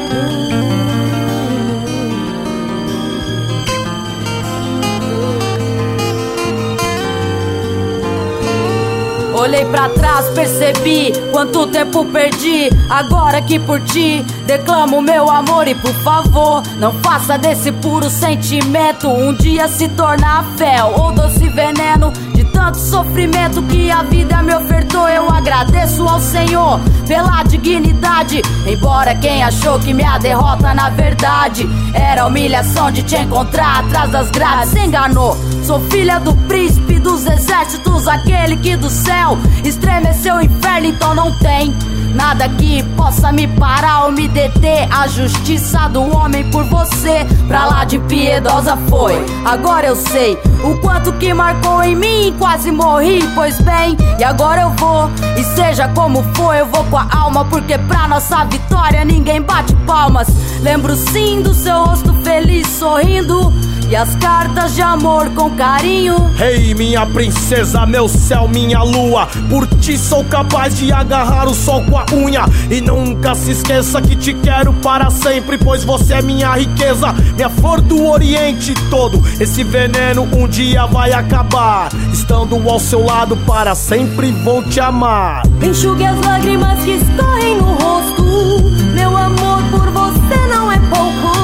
Olhei pra trás, percebi quanto tempo perdi. Agora que por ti declamo meu amor. E por favor, não faça desse puro sentimento um dia se tornar fel ou doce veneno. De tanto sofrimento que a vida me ofertou, eu agradeço ao Senhor pela dignidade. Embora quem achou que minha derrota na verdade era a humilhação de te encontrar atrás das grades, se enganou. Sou filha do príncipe dos exércitos, aquele que do céu estremeceu o inferno. Então não tem nada que possa me parar ou me deter. A justiça do homem por você pra lá de piedosa foi. Agora eu sei o quanto que marcou em mim, quase morri, pois bem, e agora eu vou. E seja como for, eu vou com a alma, porque pra nossa vitória ninguém bate palmas. Lembro sim do seu rosto feliz sorrindo e as cartas de amor com carinho. Ei, minha princesa, meu céu, minha lua, por ti sou capaz de agarrar o sol com a unha. E nunca se esqueça que te quero para sempre, pois você é minha riqueza, minha flor do Oriente todo. Esse veneno um dia vai acabar, estando ao seu lado para sempre vou te amar. Enxugue as lágrimas que escorrem no rosto, meu amor por você não é pouco.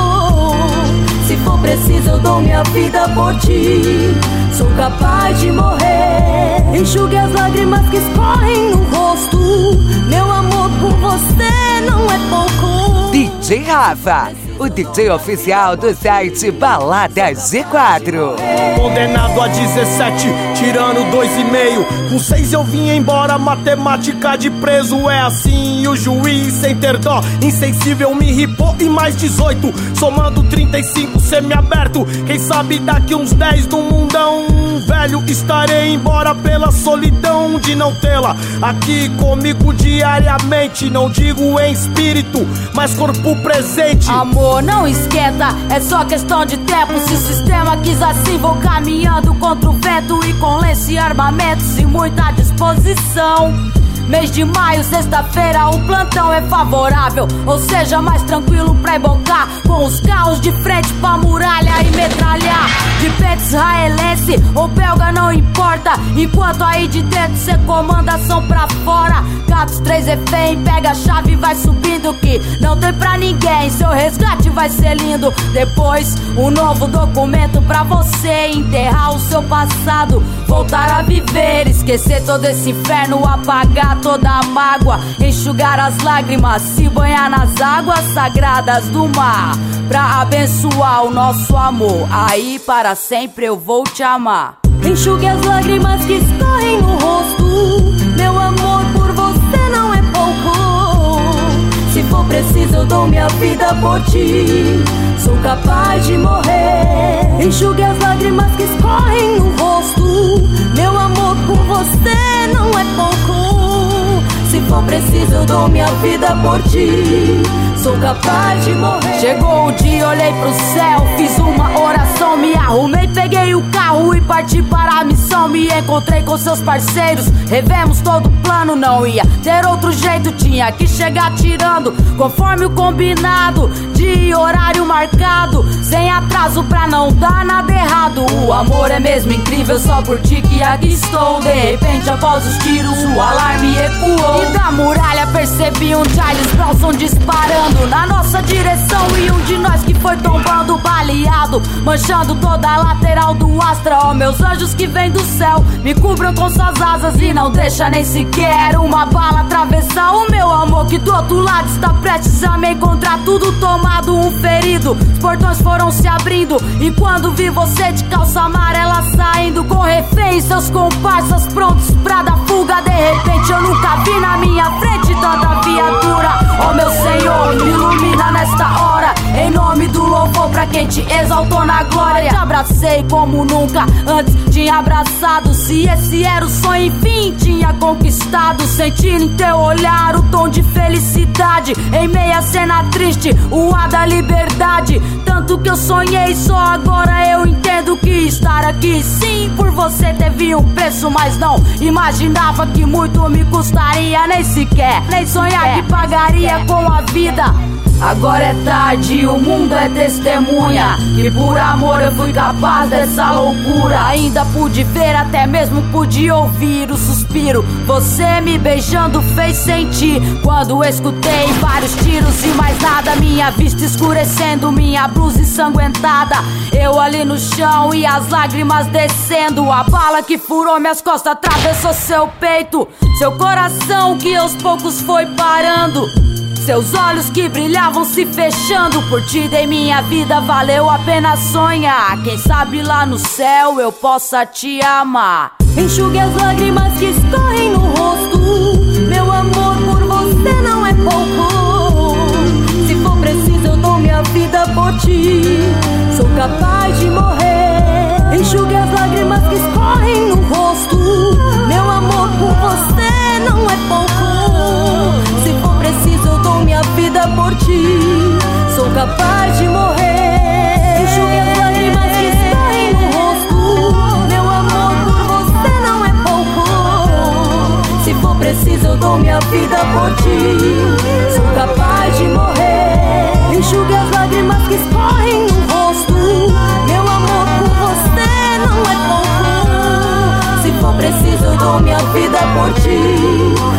Se for preciso eu dou minha vida por ti, sou capaz de morrer. Enxugue as lágrimas que escorrem no rosto, meu amor por você não é pouco. DJ Rafa, o DJ oficial do site Baladas G4. Condenado a 17, tirando 2,5. Com 6 eu vim embora, matemática de preso é assim. E o juiz sem ter dó, insensível me ripou. E mais 18, somando 35, semi-aberto. Quem sabe daqui uns 10 no mundão velho estarei embora pela solidão de não tê-la aqui comigo diariamente. Não digo em espírito, mas corpo presente. Amor, não esquenta, é só questão de tempo. Se o sistema quis assim, vou caminhando contra o vento. E com lenço e armamentos e muita disposição. Mês de maio, sexta-feira, o plantão é favorável, ou seja, mais tranquilo pra embocar, com os carros de frente pra muralha e metralhar. De peito israelense ou belga não importa, enquanto aí de dentro cê comanda ação pra fora. Gatos 3 refém, pega a chave e vai subindo, que não tem pra ninguém, seu resgate vai ser lindo. Depois, um novo documento pra você enterrar o seu passado, voltar a viver, esquecer todo esse inferno, apagar toda a mágoa, enxugar as lágrimas, se banhar nas águas sagradas do mar, pra abençoar o nosso amor. Aí para sempre eu vou te amar. Enxugue as lágrimas que escorrem no rosto, meu amor por você não é pouco. Se for preciso eu dou minha vida por ti, sou capaz de morrer. Enxugue as lágrimas que escorrem no rosto, meu amor por você não é pouco. Se for preciso eu dou minha vida por ti, sou capaz de morrer. Chegou o dia, olhei pro céu, fiz uma oração, me arrumei, peguei o carro e parti para a missão. Me encontrei com seus parceiros, revemos todo o plano, não ia ter outro jeito, tinha que chegar tirando conforme o combinado, de horário marcado, sem atraso pra não dar nada errado. O amor é mesmo incrível, só por ti que aqui estou. De repente após os tiros o alarme ecoou, e da muralha percebi um Charles Bronson disparando na nossa direção, e um de nós que foi tombando baleado, manchando toda a lateral do Astra. Ó, meus anjos que vêm do céu, me cubram com suas asas e não deixa nem sequer uma bala atravessar o meu amor, que do outro lado está prestes a me encontrar, tudo tomado, um ferido. Os portões foram se abrindo e quando vi você de calça amarela saindo, com refém e seus comparsas prontos pra dar fuga, de repente eu nunca vi na minha frente tanta viatura. Ó meu Senhor, me ilumina nesta hora, em nome do louvor pra quem te exaltou na glória. Te abracei como nunca antes tinha abraçado, se esse era o sonho enfim tinha conquistado. Senti em teu olhar o tom de felicidade, em meia cena triste, o ar da liberdade. Tanto que eu sonhei, só agora eu entendo que estar aqui sim por você teve um preço, mas não imaginava que muito me custaria, nem sequer, nem sonhar que pagaria com a vida. Agora é tarde, o mundo é testemunha que por amor eu fui capaz dessa loucura. Ainda pude ver, até mesmo pude ouvir o suspiro. Você me beijando fez sentir. Quando escutei vários tiros e mais nada, minha vista escurecendo, minha blusa ensanguentada, eu ali no chão e as lágrimas descendo. A bala que furou minhas costas atravessou seu peito, seu coração que aos poucos foi parando, seus olhos que brilhavam se fechando. Por ti dei minha vida, valeu a pena sonhar. Quem sabe lá no céu eu possa te amar. Enxugue as lágrimas que escorrem no rosto. Meu amor por você não é pouco. Se for preciso eu dou minha vida por ti. Sou capaz de morrer. Enxugue as lágrimas que escorrem no rosto. Meu amor por você não é pouco. Se for preciso eu dou minha vida por ti. Sou capaz de morrer. Enxugue as lágrimas que escorrem no rosto. Meu amor por você não é pouco. Se for preciso eu dou minha vida por ti. Sou capaz de morrer. Enxugue as lágrimas que escorrem no rosto. Meu amor por você não é pouco. Se for preciso eu dou minha vida por ti.